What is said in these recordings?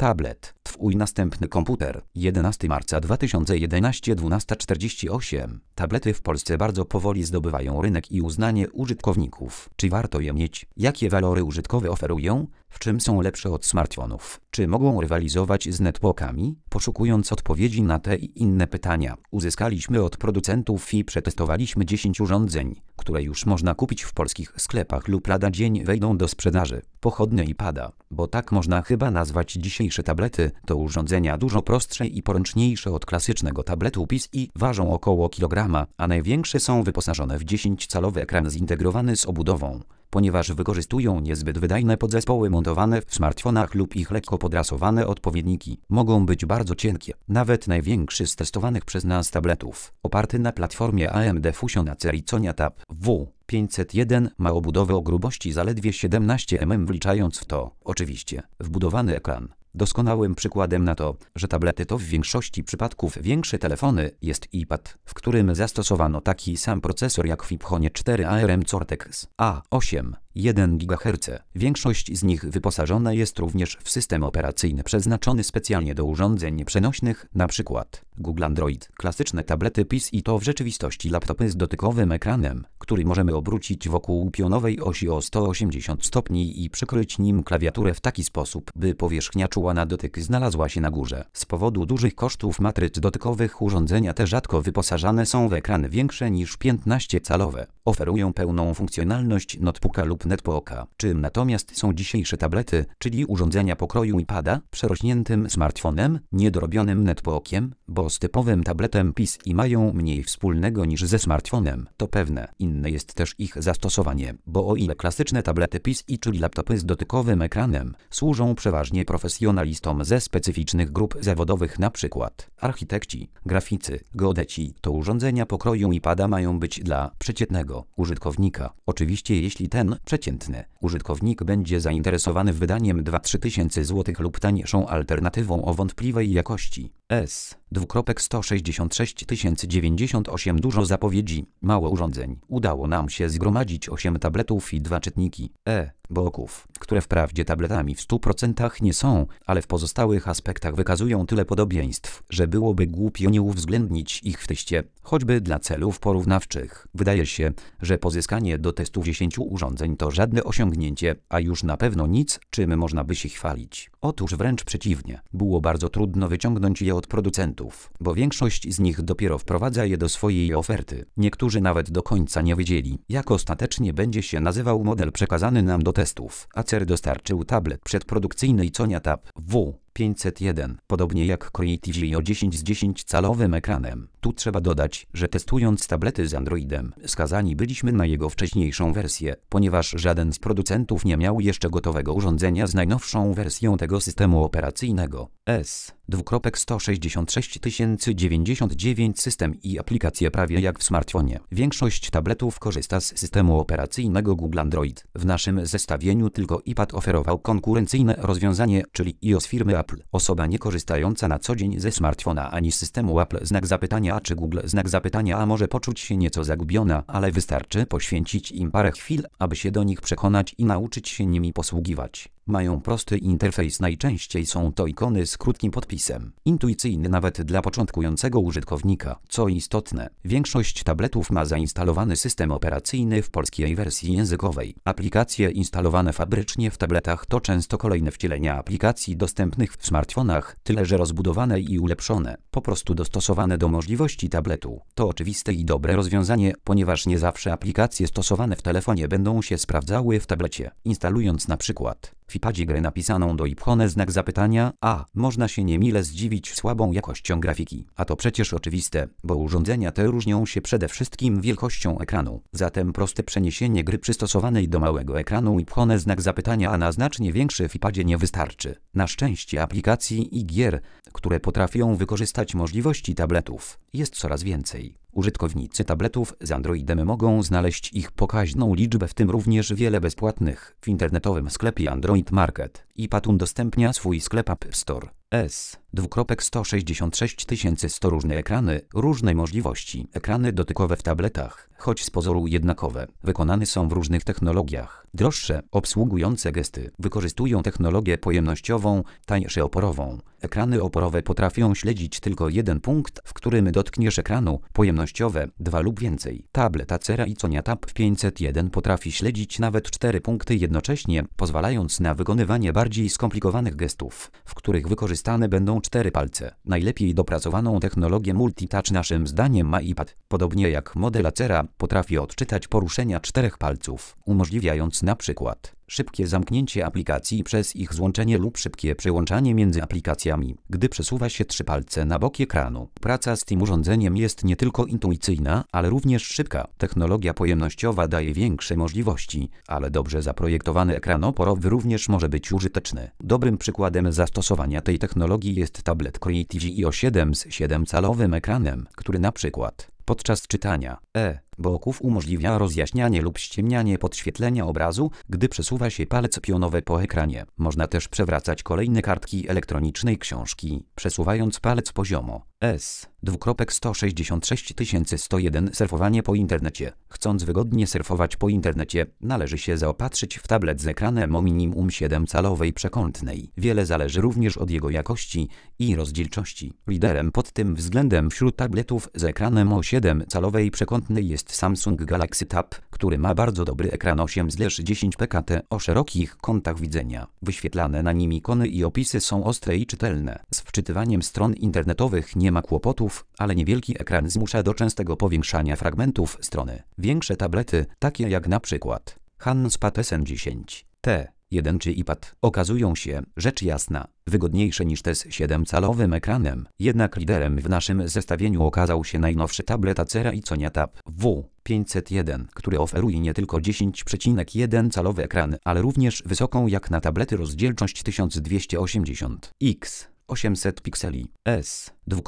Tablet. Twój następny komputer. 11 marca 2011, 12:48. Tablety w Polsce bardzo powoli zdobywają rynek i uznanie użytkowników. Czy warto je mieć? Jakie walory użytkowe oferują? W czym są lepsze od smartfonów? Czy mogą rywalizować z netbookami? Poszukując odpowiedzi na te i inne pytania, uzyskaliśmy od producentów i przetestowaliśmy 10 urządzeń, które już można kupić w polskich sklepach lub lada dzień wejdą do sprzedaży. Pochodne iPada, bo tak można chyba nazwać dzisiejsze tablety, to urządzenia dużo prostsze i poręczniejsze od klasycznego tabletu PiS i ważą około kilograma, a największe są wyposażone w 10-calowy ekran zintegrowany z obudową. Ponieważ wykorzystują niezbyt wydajne podzespoły montowane w smartfonach lub ich lekko podrasowane odpowiedniki, mogą być bardzo cienkie. Nawet największy z testowanych przez nas tabletów, oparty na platformie AMD Fusion Acer Tab W501 ma obudowę o grubości zaledwie 17 mm, wliczając w to, oczywiście, wbudowany ekran. Doskonałym przykładem na to, że tablety to w większości przypadków większe telefony, jest iPad, w którym zastosowano taki sam procesor jak w iPhone'ie 4 ARM Cortex A8, 1 GHz. Większość z nich wyposażona jest również w system operacyjny przeznaczony specjalnie do urządzeń przenośnych, np. Google Android. Klasyczne tablety PiS i to w rzeczywistości laptopy z dotykowym ekranem, który możemy obrócić wokół pionowej osi o 180 stopni i przykryć nim klawiaturę w taki sposób, by powierzchnia czuła na dotyk znalazła się na górze. Z powodu dużych kosztów matryc dotykowych urządzenia te rzadko wyposażane są w ekrany większe niż 15-calowe. Oferują pełną funkcjonalność notebooka lub netbooka. Czym natomiast są dzisiejsze tablety, czyli urządzenia pokroju iPada, przerośniętym smartfonem, niedorobionym netbookiem, bo z typowym tabletem PiS i mają mniej wspólnego niż ze smartfonem, to pewne. Inne jest też ich zastosowanie, bo o ile klasyczne tablety PiS i czyli laptopy z dotykowym ekranem służą przeważnie profesjonalistom ze specyficznych grup zawodowych, np. architekci, graficy, geodeci, to urządzenia pokroju iPada mają być dla przeciętnego użytkownika. Oczywiście jeśli ten przeciętny użytkownik będzie zainteresowany wydaniem 2-3 tysięcy złotych lub taniejszą alternatywą o wątpliwej jakości. S.166 098 dużo zapowiedzi, mało urządzeń. Udało nam się zgromadzić 8 tabletów i 2 czytniki e-booków, które wprawdzie tabletami w 100% nie są, ale w pozostałych aspektach wykazują tyle podobieństw, że byłoby głupio nie uwzględnić ich w teście, choćby dla celów porównawczych. Wydaje się, że pozyskanie do testu 10 urządzeń to żadne osiągnięcie, a już na pewno nic, czym można by się chwalić. Otóż wręcz przeciwnie, było bardzo trudno wyciągnąć je od producentów, bo większość z nich dopiero wprowadza je do swojej oferty. Niektórzy nawet do końca nie wiedzieli, jak ostatecznie będzie się nazywał model przekazany nam do testów. Acer dostarczył tablet przedprodukcyjny Tab W501, podobnie jak Creative o 10 z 10-calowym ekranem. Tu trzeba dodać, że testując tablety z Androidem, skazani byliśmy na jego wcześniejszą wersję, ponieważ żaden z producentów nie miał jeszcze gotowego urządzenia z najnowszą wersją tego systemu operacyjnego. S.166 099 system i aplikacje prawie jak w smartfonie. Większość tabletów korzysta z systemu operacyjnego Google Android. W naszym zestawieniu tylko iPad oferował konkurencyjne rozwiązanie, czyli iOS firmy Apple. Osoba nie korzystająca na co dzień ze smartfona ani z systemu Apple znak zapytania czy Google znak zapytania a może poczuć się nieco zagubiona, ale wystarczy poświęcić im parę chwil, aby się do nich przekonać i nauczyć się nimi posługiwać. Mają prosty interfejs, najczęściej są to ikony z krótkim podpisem. Intuicyjny nawet dla początkującego użytkownika. Co istotne, większość tabletów ma zainstalowany system operacyjny w polskiej wersji językowej. Aplikacje instalowane fabrycznie w tabletach to często kolejne wcielenia aplikacji dostępnych w smartfonach, tyle że rozbudowane i ulepszone, po prostu dostosowane do możliwości tabletu. To oczywiste i dobre rozwiązanie, ponieważ nie zawsze aplikacje stosowane w telefonie będą się sprawdzały w tablecie. Instalując na przykład w iPadzie grę napisaną do iPhone znak zapytania, można się niemile zdziwić słabą jakością grafiki. A to przecież oczywiste, bo urządzenia te różnią się przede wszystkim wielkością ekranu. Zatem proste przeniesienie gry przystosowanej do małego ekranu iPhone znak zapytania na znacznie większy w iPadzie nie wystarczy. Na szczęście aplikacji i gier, które potrafią wykorzystać możliwości tabletów, jest coraz więcej. Użytkownicy tabletów z Androidem mogą znaleźć ich pokaźną liczbę, w tym również wiele bezpłatnych, w internetowym sklepie Android Market. iPad udostępnia swój sklep App Store. S. 166 100 różne ekrany, różne możliwości. Ekrany dotykowe w tabletach, choć z pozoru jednakowe, wykonane są w różnych technologiach. Droższe, obsługujące gesty, wykorzystują technologię pojemnościową, tańsze oporową. Ekrany oporowe potrafią śledzić tylko jeden punkt, w którym dotkniesz ekranu, pojemnościowe 2 lub więcej. Tablet Acera i Sonia Tab 501 potrafi śledzić nawet 4 punkty jednocześnie, pozwalając na wykonywanie bardziej skomplikowanych gestów, w których wykorzystane będą 4 palce. Najlepiej dopracowaną technologię multitouch naszym zdaniem ma iPad. Podobnie jak model Acera, potrafi odczytać poruszenia 4 palców, umożliwiając na przykład szybkie zamknięcie aplikacji przez ich złączenie lub szybkie przełączanie między aplikacjami, gdy przesuwa się 3 palce na bok ekranu. Praca z tym urządzeniem jest nie tylko intuicyjna, ale również szybka. Technologia pojemnościowa daje większe możliwości, ale dobrze zaprojektowany ekran oporowy również może być użyteczny. Dobrym przykładem zastosowania tej technologii jest tablet Creative IO7 z 7-calowym ekranem, który na przykład podczas czytania boków umożliwia rozjaśnianie lub ściemnianie podświetlenia obrazu, gdy przesuwa się palec pionowy po ekranie. Można też przewracać kolejne kartki elektronicznej książki, przesuwając palec poziomo. S. 166 101 Surfowanie po internecie. Chcąc wygodnie surfować po internecie, należy się zaopatrzyć w tablet z ekranem o minimum 7-calowej przekątnej. Wiele zależy również od jego jakości i rozdzielczości. Liderem pod tym względem wśród tabletów z ekranem o 7-calowej przekątnej jest Samsung Galaxy Tab, który ma bardzo dobry ekran 8/10 pkt o szerokich kątach widzenia. Wyświetlane na nim ikony i opisy są ostre i czytelne. Z wczytywaniem stron internetowych nie ma kłopotów, ale niewielki ekran zmusza do częstego powiększania fragmentów strony. Większe tablety, takie jak na przykład Handspad SN10T1 czy iPad, okazują się, rzecz jasna, wygodniejsze niż te z 7-calowym ekranem. Jednak liderem w naszym zestawieniu okazał się najnowszy tablet Acera i Sonia Tab W501, który oferuje nie tylko 10,1-calowy ekran, ale również wysoką jak na tablety rozdzielczość 1280x 800 pikseli. S.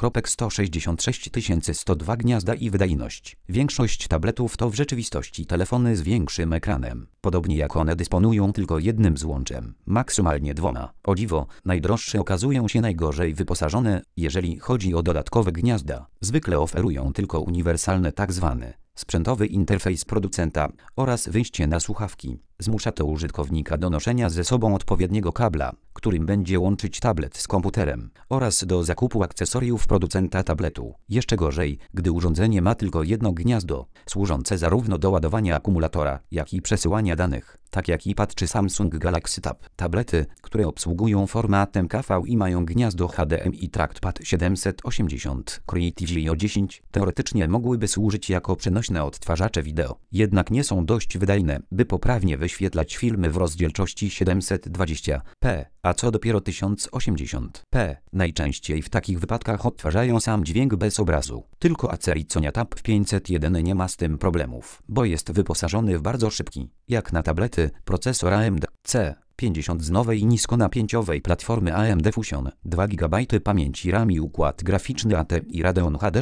166 102 gniazda i wydajność. Większość tabletów to w rzeczywistości telefony z większym ekranem. Podobnie jak one dysponują tylko jednym złączem, maksymalnie 2. O dziwo, najdroższe okazują się najgorzej wyposażone, jeżeli chodzi o dodatkowe gniazda. Zwykle oferują tylko uniwersalny tzw. sprzętowy interfejs producenta oraz wyjście na słuchawki. Zmusza to użytkownika do noszenia ze sobą odpowiedniego kabla, którym będzie łączyć tablet z komputerem, oraz do zakupu akcesoriów producenta tabletu. Jeszcze gorzej, gdy urządzenie ma tylko jedno gniazdo, służące zarówno do ładowania akumulatora, jak i przesyłania danych, tak jak iPad czy Samsung Galaxy Tab. Tablety, które obsługują format MKV i mają gniazdo HDMI Trackpad 780 Creative IO10 teoretycznie mogłyby służyć jako przenośne odtwarzacze wideo, jednak nie są dość wydajne, by poprawnie wyświetlać filmy w rozdzielczości 720p, a co dopiero 1080p. Najczęściej w takich wypadkach odtwarzają sam dźwięk bez obrazu. Tylko Acer i Sonia Tab 501 nie ma z tym problemów, bo jest wyposażony w bardzo szybki, jak na tablety, procesor AMD C50 z nowej niskonapięciowej platformy AMD Fusion, 2 GB pamięci RAM i układ graficzny ATI Radeon HD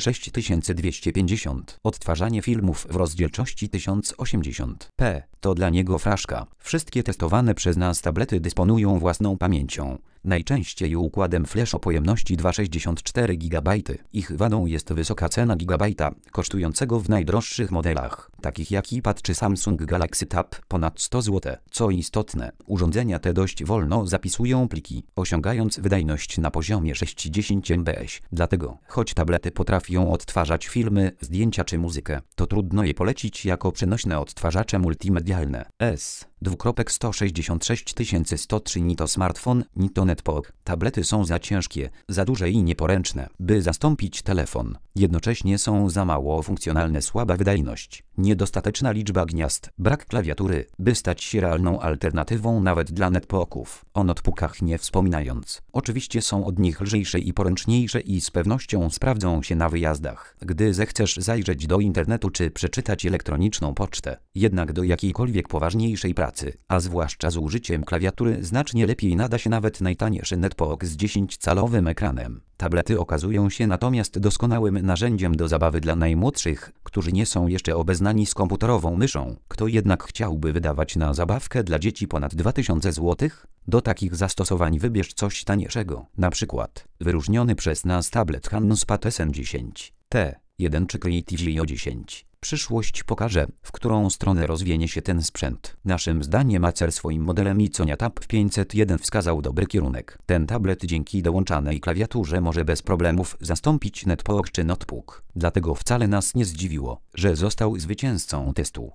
6250. Odtwarzanie filmów w rozdzielczości 1080p to dla niego fraszka. Wszystkie testowane przez nas tablety dysponują własną pamięcią, najczęściej układem flash o pojemności 264 GB. Ich wadą jest wysoka cena gigabajta, kosztującego w najdroższych modelach, takich jak iPad czy Samsung Galaxy Tab, ponad 100 zł. Co istotne, urządzenia te dość wolno zapisują pliki, osiągając wydajność na poziomie 60 mbps. Dlatego, choć tablety potrafią odtwarzać filmy, zdjęcia czy muzykę, to trudno je polecić jako przenośne odtwarzacze multimedialne. S. 166 103 ni to smartfon, ni to netbook. Tablety są za ciężkie, za duże i nieporęczne, by zastąpić telefon. Jednocześnie są za mało funkcjonalne, słaba wydajność, niedostateczna liczba gniazd, brak klawiatury, by stać się realną alternatywą nawet dla netbooków. O notebookach nie wspominając. Oczywiście są od nich lżejsze i poręczniejsze i z pewnością sprawdzą się na wyjazdach, gdy zechcesz zajrzeć do internetu czy przeczytać elektroniczną pocztę. Jednak do jakiejkolwiek poważniejszej pracy, a zwłaszcza z użyciem klawiatury, znacznie lepiej nada się nawet najtańszy netbook z 10-calowym ekranem. Tablety okazują się natomiast doskonałym narzędziem do zabawy dla najmłodszych, którzy nie są jeszcze obeznani z komputerową myszą. Kto jednak chciałby wydawać na zabawkę dla dzieci ponad 2000 zł? Do takich zastosowań wybierz coś taniejszego, na przykład wyróżniony przez nas tablet Hanspad SN10T1 czy Creative Io 10. Przyszłość pokaże, w którą stronę rozwinie się ten sprzęt. Naszym zdaniem Acer swoim modelem Iconia Tab 501 wskazał dobry kierunek. Ten tablet dzięki dołączanej klawiaturze może bez problemów zastąpić netbook czy notebook. Dlatego wcale nas nie zdziwiło, że został zwycięzcą testu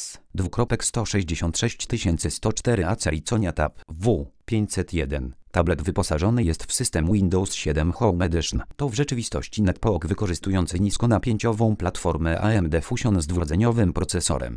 S266104 Acer Iconia Tab W501. Tablet wyposażony jest w system Windows 7 Home Edition. To w rzeczywistości netbook wykorzystujący niskonapięciową platformę AMD Fusion z dwurdzeniowym procesorem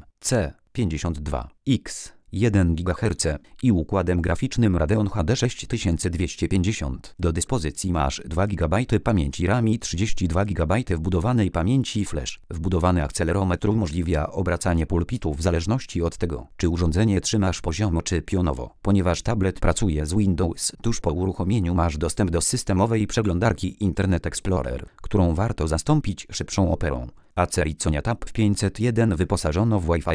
C52X 1 GHz i układem graficznym Radeon HD 6250. Do dyspozycji masz 2 GB pamięci RAM i 32 GB wbudowanej pamięci flash. Wbudowany akcelerometr umożliwia obracanie pulpitu w zależności od tego, czy urządzenie trzymasz poziomo czy pionowo. Ponieważ tablet pracuje z Windows, tuż po uruchomieniu masz dostęp do systemowej przeglądarki Internet Explorer, którą warto zastąpić szybszą Operą. Acer Iconia Tab 501 wyposażono w Wi-Fi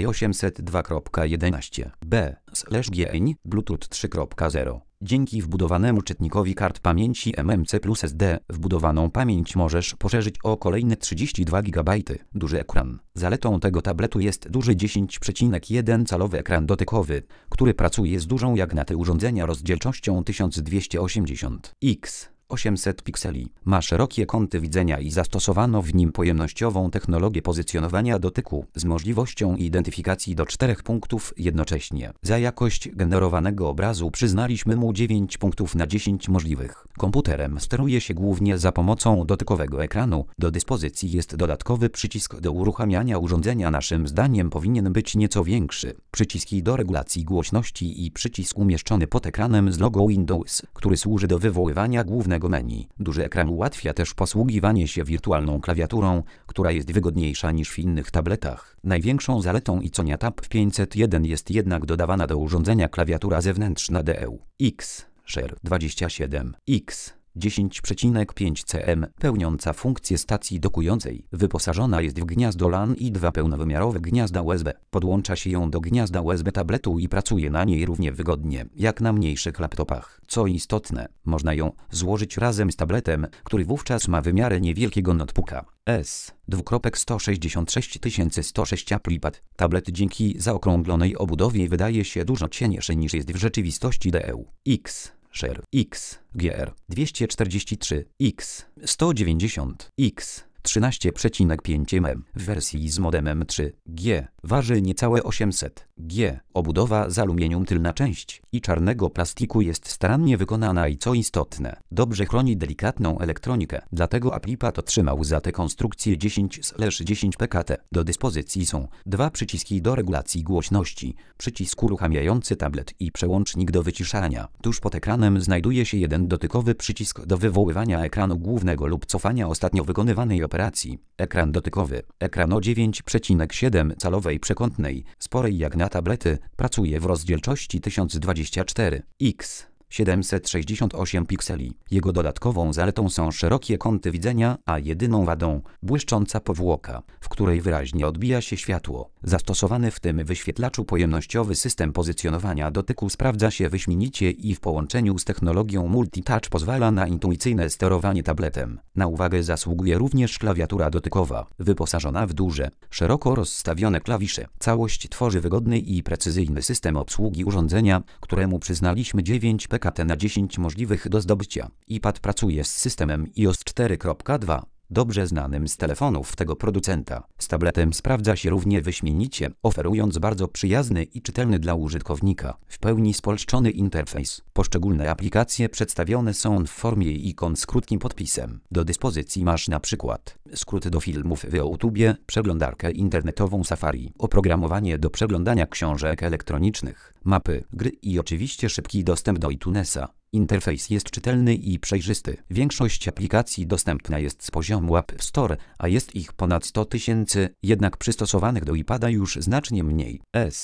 802.11b/GN Bluetooth 3.0. Dzięki wbudowanemu czytnikowi kart pamięci MMC plus SD wbudowaną pamięć możesz poszerzyć o kolejne 32 GB. Duży ekran. Zaletą tego tabletu jest duży 10,1-calowy ekran dotykowy, który pracuje z dużą jak na te urządzenia rozdzielczością 1280x. 800 pikseli. Ma szerokie kąty widzenia i zastosowano w nim pojemnościową technologię pozycjonowania dotyku z możliwością identyfikacji do 4 punktów jednocześnie. Za jakość generowanego obrazu przyznaliśmy mu 9 punktów na 10 możliwych. Komputerem steruje się głównie za pomocą dotykowego ekranu. Do dyspozycji jest dodatkowy przycisk do uruchamiania urządzenia. Naszym zdaniem powinien być nieco większy. Przyciski do regulacji głośności i przycisk umieszczony pod ekranem z logo Windows, który służy do wywoływania głównego menu. Duży ekran ułatwia też posługiwanie się wirtualną klawiaturą, która jest wygodniejsza niż w innych tabletach. Największą zaletą Iconia Tab 501 jest jednak dodawana do urządzenia klawiatura zewnętrzna DEU-X Share 27X 10,5 cm, pełniąca funkcję stacji dokującej. Wyposażona jest w gniazdo LAN i 2 pełnowymiarowe gniazda USB. Podłącza się ją do gniazda USB tabletu i pracuje na niej równie wygodnie, jak na mniejszych laptopach. Co istotne, można ją złożyć razem z tabletem, który wówczas ma wymiary niewielkiego notebooka. S266106 ApplePad. Tablet dzięki zaokrąglonej obudowie wydaje się dużo cieniejszy niż jest w rzeczywistości DEU-X Share X GR 243 X 190 X 13,5 mm w wersji z modemem 3G. Waży niecałe 800 G. Obudowa z aluminium tylna część i czarnego plastiku jest starannie wykonana i co istotne, dobrze chroni delikatną elektronikę. Dlatego ApplePad otrzymał za tę konstrukcję 10/10 PKT. Do dyspozycji są 2 przyciski do regulacji głośności, przycisk uruchamiający tablet i przełącznik do wyciszania. Tuż pod ekranem znajduje się jeden dotykowy przycisk do wywoływania ekranu głównego lub cofania ostatnio wykonywanej operacji. Ekran dotykowy. Ekran o 9,7-calowej przekątnej, sporej jak na tablety, pracuje w rozdzielczości 1024x 768 pikseli. Jego dodatkową zaletą są szerokie kąty widzenia, a jedyną wadą błyszcząca powłoka, w której wyraźnie odbija się światło. Zastosowany w tym wyświetlaczu pojemnościowy system pozycjonowania dotyku sprawdza się wyśmienicie i w połączeniu z technologią multi-touch pozwala na intuicyjne sterowanie tabletem. Na uwagę zasługuje również klawiatura dotykowa, wyposażona w duże, szeroko rozstawione klawisze. Całość tworzy wygodny i precyzyjny system obsługi urządzenia, któremu przyznaliśmy 9 PKT na 10 możliwych do zdobycia. iPad pracuje z systemem iOS 4.2. dobrze znanym z telefonów tego producenta. Z tabletem sprawdza się równie wyśmienicie, oferując bardzo przyjazny i czytelny dla użytkownika, w pełni spolszczony interfejs. Poszczególne aplikacje przedstawione są w formie ikon z krótkim podpisem. Do dyspozycji masz na przykład skrót do filmów w YouTubie, przeglądarkę internetową Safari, oprogramowanie do przeglądania książek elektronicznych, mapy, gry i oczywiście szybki dostęp do iTunesa. Interfejs jest czytelny i przejrzysty. Większość aplikacji dostępna jest z poziomu App Store, a jest ich ponad 100 000, jednak przystosowanych do iPada już znacznie mniej.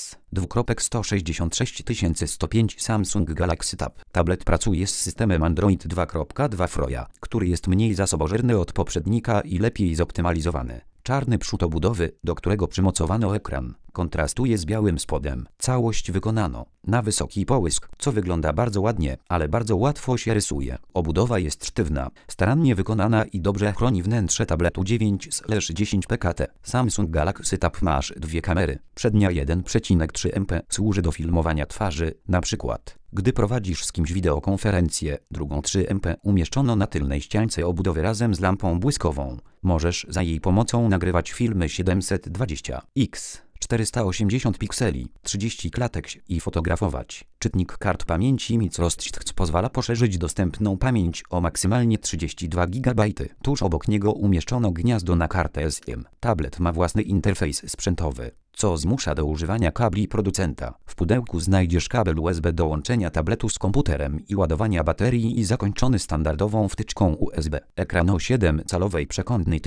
S:166 105 Samsung Galaxy Tab. Tablet pracuje z systemem Android 2.2 Froya, który jest mniej zasobożerny od poprzednika i lepiej zoptymalizowany. Czarny przód obudowy, do którego przymocowano ekran, kontrastuje z białym spodem. Całość wykonano na wysoki połysk, co wygląda bardzo ładnie, ale bardzo łatwo się rysuje. Obudowa jest sztywna, starannie wykonana i dobrze chroni wnętrze tabletu 9/10 pkt. Samsung Galaxy Tab ma aż dwie kamery. Przednia 1,3 MP służy do filmowania twarzy, np. gdy prowadzisz z kimś wideokonferencję. Drugą 3 MP umieszczono na tylnej ściance obudowy razem z lampą błyskową. Możesz za jej pomocą nagrywać filmy 720x 480 pikseli, 30 klatek i fotografować. Czytnik kart pamięci microSD pozwala poszerzyć dostępną pamięć o maksymalnie 32 GB. Tuż obok niego umieszczono gniazdo na kartę SIM. Tablet ma własny interfejs sprzętowy, co zmusza do używania kabli producenta. W pudełku znajdziesz kabel USB do łączenia tabletu z komputerem i ładowania baterii i zakończony standardową wtyczką USB. Ekran o 7-calowej przekątnej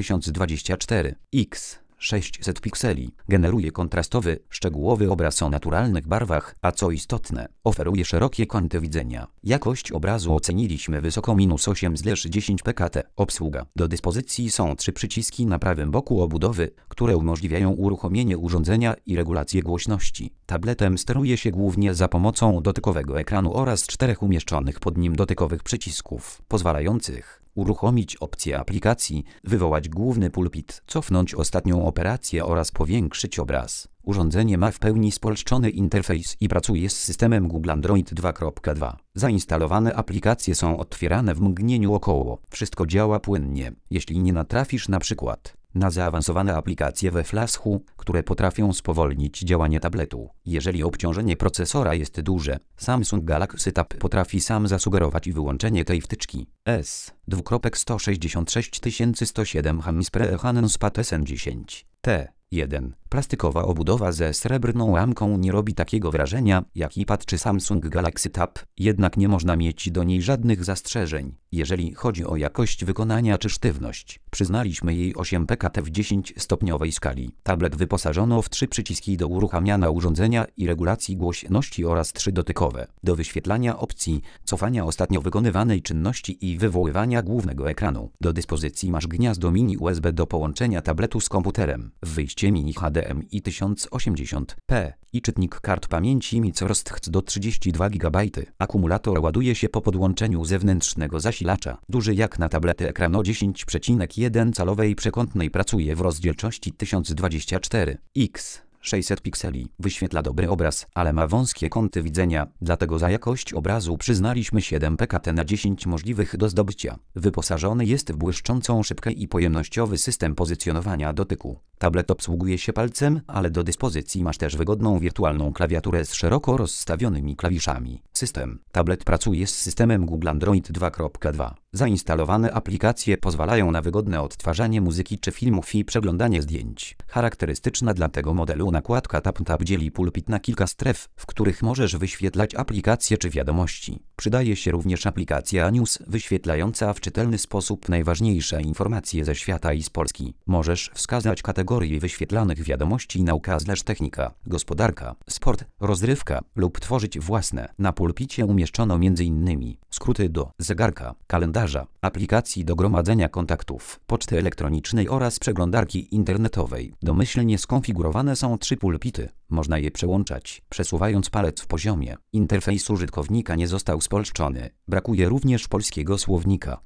1024x 600 pikseli. Generuje kontrastowy, szczegółowy obraz o naturalnych barwach, a co istotne, oferuje szerokie kąty widzenia. Jakość obrazu oceniliśmy wysoko -8/10 pkt. Obsługa. Do dyspozycji są 3 przyciski na prawym boku obudowy, które umożliwiają uruchomienie urządzenia i regulację głośności. Tabletem steruje się głównie za pomocą dotykowego ekranu oraz 4 umieszczonych pod nim dotykowych przycisków, pozwalających uruchomić opcję aplikacji, wywołać główny pulpit, cofnąć ostatnią operację oraz powiększyć obraz. Urządzenie ma w pełni spolszczony interfejs i pracuje z systemem Google Android 2.2. Zainstalowane aplikacje są otwierane w mgnieniu około. Wszystko działa płynnie, jeśli nie natrafisz na przykład na zaawansowane aplikacje we flashu, które potrafią spowolnić działanie tabletu. Jeżeli obciążenie procesora jest duże, Samsung Galaxy Tab potrafi sam zasugerować wyłączenie tej wtyczki. S:166 107 Hansprehanspad SN10 T1. Plastikowa obudowa ze srebrną ramką nie robi takiego wrażenia jak iPad czy Samsung Galaxy Tab, jednak nie można mieć do niej żadnych zastrzeżeń, jeżeli chodzi o jakość wykonania czy sztywność. Przyznaliśmy jej 8 pkt w 10-stopniowej skali. Tablet wyposażono w 3 przyciski do uruchamiania urządzenia i regulacji głośności oraz 3 dotykowe do wyświetlania opcji, cofania ostatnio wykonywanej czynności i wywoływania głównego ekranu. Do dyspozycji masz gniazdo mini USB do połączenia tabletu z komputerem, wejście mini HDMI 1080p i czytnik kart pamięci microSD do 32 GB. Akumulator ładuje się po podłączeniu zewnętrznego zasilacza. Duży jak na tablety ekran o 10,1-calowej przekątnej pracuje w rozdzielczości 1024x 600 pikseli. Wyświetla dobry obraz, ale ma wąskie kąty widzenia, dlatego za jakość obrazu przyznaliśmy 7 pkt na 10 możliwych do zdobycia. Wyposażony jest w błyszczącą szybkę i pojemnościowy system pozycjonowania dotyku. Tablet obsługuje się palcem, ale do dyspozycji masz też wygodną wirtualną klawiaturę z szeroko rozstawionymi klawiszami. System. Tablet pracuje z systemem Google Android 2.2. Zainstalowane aplikacje pozwalają na wygodne odtwarzanie muzyki czy filmów i przeglądanie zdjęć. Charakterystyczna dla tego modelu nakładka Tab dzieli pulpit na kilka stref, w których możesz wyświetlać aplikacje czy wiadomości. Przydaje się również aplikacja News, wyświetlająca w czytelny sposób najważniejsze informacje ze świata i z Polski. Możesz wskazać kategorie wyświetlanych wiadomości: nauka/technika, gospodarka, sport, rozrywka lub tworzyć własne. Na pulpicie umieszczono m.in. skróty do zegarka, kalendarza, aplikacji do gromadzenia kontaktów, poczty elektronicznej oraz przeglądarki internetowej. Domyślnie skonfigurowane są 3 pulpity. Można je przełączać, przesuwając palec w poziomie. Interfejs użytkownika nie został spolszczony. Brakuje również polskiego słownika.